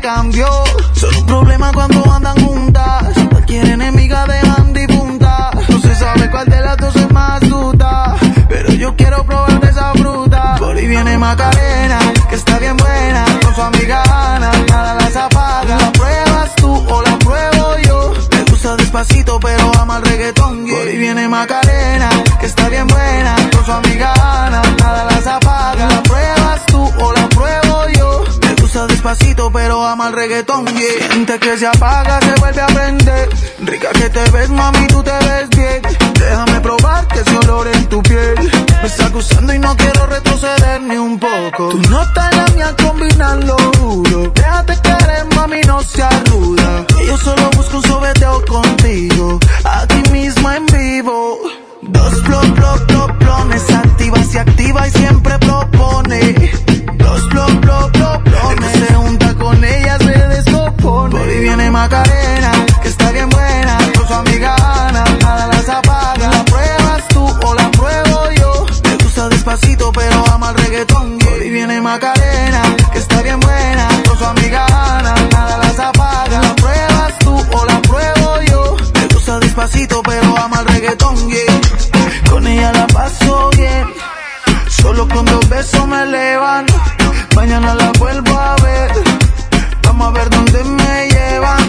cambió. Son un problema cuando andan juntas. Cualquier enemiga dejan difunta. No se sabe cuál de las dos es más astuta, pero yo quiero probar de esa fruta. Por ahí viene Macarena, que está bien buena. Con su amiga Ana, nada las apaga. ¿La pruebas tú o la pruebo yo? Me gusta despacito, pero ama el reggaetón, yeah. Por ahí viene Macarena, que está bien buena. Con su amiga Ana, nada las apaga. ¿La pruebas tú o la pruebo yo? Me gusta despacito, pero ama el reggaetón, yeah. Siente que se apaga, se vuelve a prender. Rica que te ves, mami, tú te ves bien. Déjame probar que ese olor en tu piel me está acusando y no quiero retroceder ni un poco. Tu nota y la mía combinan lo duro. Déjate querer, mami, no seas ruda. Yo solo busco un sobeteo contigo, aquí mismo en vivo. Dos plones, activa, se activa y siempre propone. Dos plones, se junta con ella, se descompone. Por ahí viene Macarena, que está bien buena. Con su amiga Ana, nada las apaga. ¿La pruebas tú o la pruebo yo? Me gusta despacito, pero ama el reggaetón, yeah. Por ahí viene Macarena, que está bien buena. Con su amiga Ana, nada las apaga. ¿La pruebas tú o la pruebo yo? Me gusta despacito, pero ama el reggaetón, yeah. Con ella la paso bien, solo con 2 besos me elevan. Mañana la vuelvo a ver, vamos a ver dónde me llevan.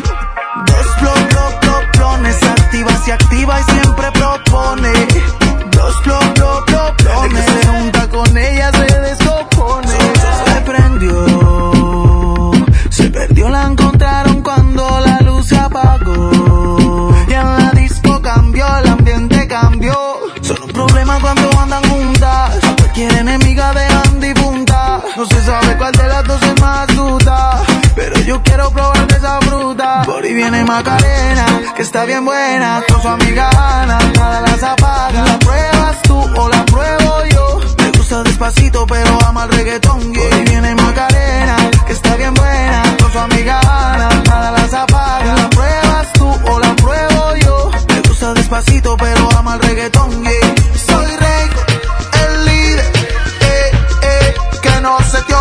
Dos plones, activa, se activa y siempre propone. Dos plones, se junta con ella, se descompone. Se prendió, se perdió, la encontraron cuando la luz se apagó. Y en la disco cambió, el ambiente cambió. Son un problema cuando andan juntas. Cualquier enemiga dejan difunta. No se sabe cuál de las dos es más astuta, pero yo quiero probar de esa fruta. Por ahí viene Macarena, que está bien buena. Con su amiga Ana, nada las apaga. ¿La pruebas tú o la pruebo yo? Me gusta despacito, pero ama el reggaetón, yeah. Por ahí viene Macarena, que está bien buena. Con su amiga Ana, nada las apaga. ¿La pruebas tú o la pruebo yo? Me gusta despacito, pero ama el reggaetón, yeah. Soy Rey, el líder, que no se te